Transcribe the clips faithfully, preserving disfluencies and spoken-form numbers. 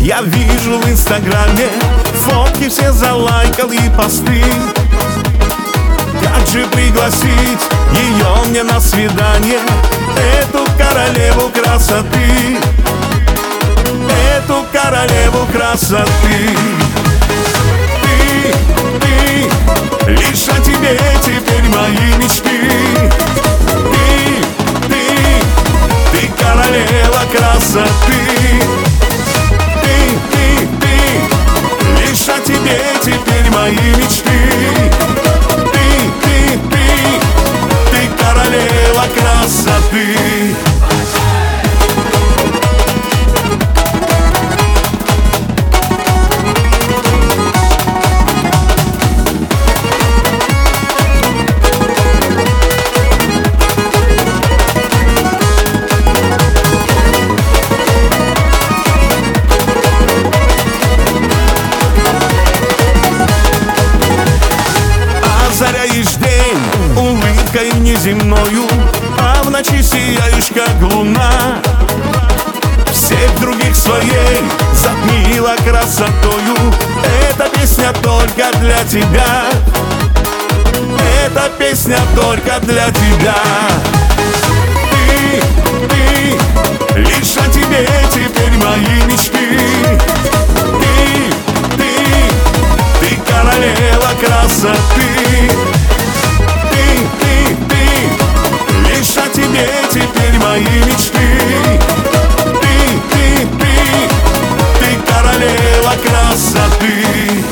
Я вижу в инстаграме фотки все залайкал и посты. Как же пригласить ее мне на свидание, эту королеву красоты, эту королеву красоты? Ты, ты, лишь о тебе теперь мои мечты. Ты, ты, ты королева красоты. Ты, ты, ты, лишь о тебе теперь мои мечты. Ты, ты, ты, ты королева красоты. Озаряешь день улыбкой неземною, а в ночи сияешь, как луна. Всех других своей затмила красотою. Эта песня только для тебя, эта песня только для тебя. Ты, ты, лишь о тебе теперь мои мечты. Ты, ты, ты королева красоты. Ты, ты, ты, лишь о тебе теперь мои мечты. Ты, ты, ты, ты королева красоты.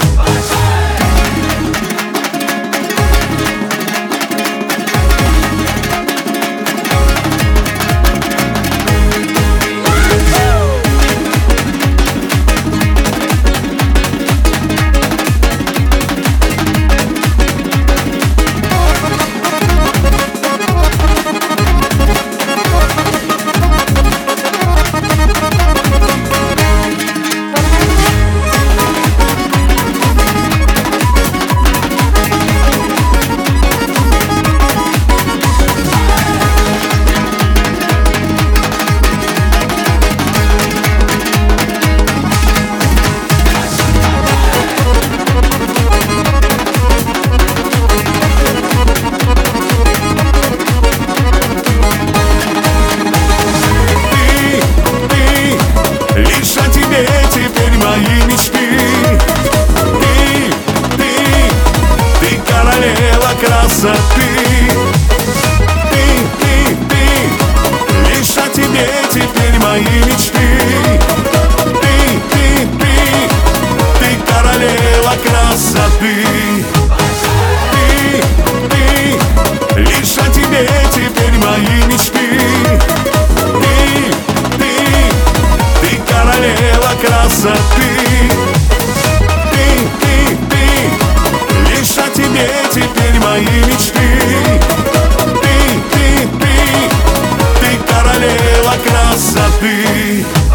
Теперь мои мечты. Ты, ты, ты королева красоты. Ты, ты, ты, лишь о тебе теперь мои мечты. Ты, ты, ты, ты королева красоты. Ты, ты, лишь о тебе теперь мои мечты. Ты, ты, ты королева красоты. Ты, ты, ты, лишь о тебе теперь мои мечты. Ты, ты, ты, ты королева красоты.